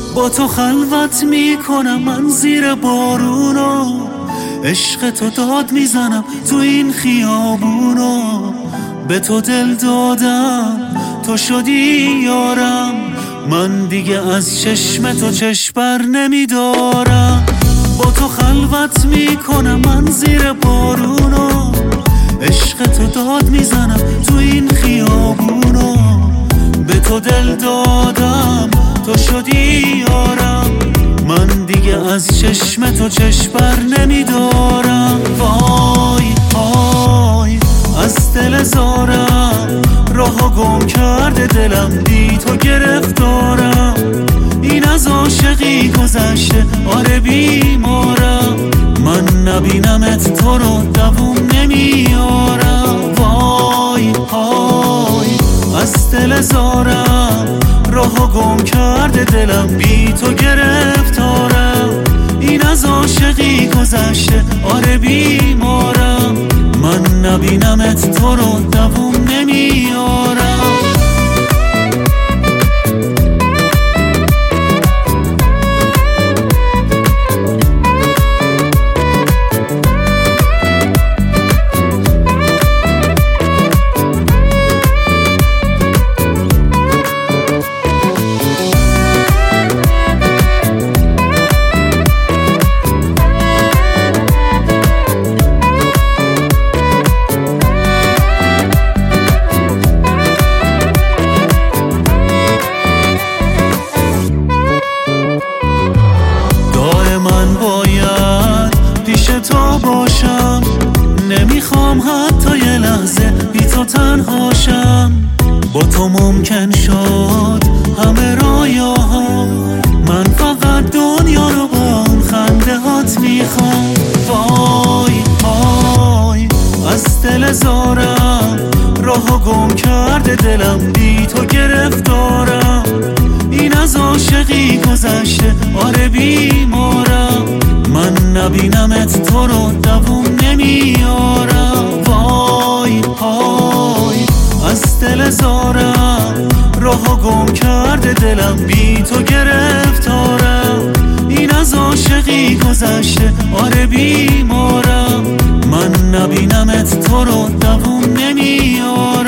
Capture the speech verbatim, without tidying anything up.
با تو خلوت میکنم من زیر بارونو، عشق تو داد میزنم تو این خیابونو. به تو دل دادم تو شدی یارم، من دیگه از چشم تو چشم بر نمیدارم. با تو خلوت میکنم من زیر بارونو، عشق تو داد میزنم تو این خیابونو. به تو دل دادم تو شدی یارم، من دیگه از چشم تو چشم بر نمیدارم. وای وای از دل زارم، راهو گم کرده دلم بی تو گرفتارم. این از عاشقی گذشته آره بیمارم، من نبینمت تو رو دووم نمیارم. وای وای از دل زارم، راهو گم کرده دلم بی تو گرفتارم. این از عاشقی گذشته آره بیمارم، من نبینمت تو رو دووم نمیارم. تو باشم، نمیخوام حتی یه لحظه بی تو تنهاشم. با تو ممکن شد همه رویاها، من فقط دنیا رو با اون خنده هات میخوام. وای وای از دل زارم، راهو گم کرده دلم بی تو گرفتارم. این از عاشقی گذشته آره بیمارم، من نبینمت تو رو دووم نمیارم. وای وای از دل زارم، راهو گم کرده دلم بی تو گرفتارم. این از عاشقی گذشته آره بیمارم، من نبینمت تو رو دووم نمیارم.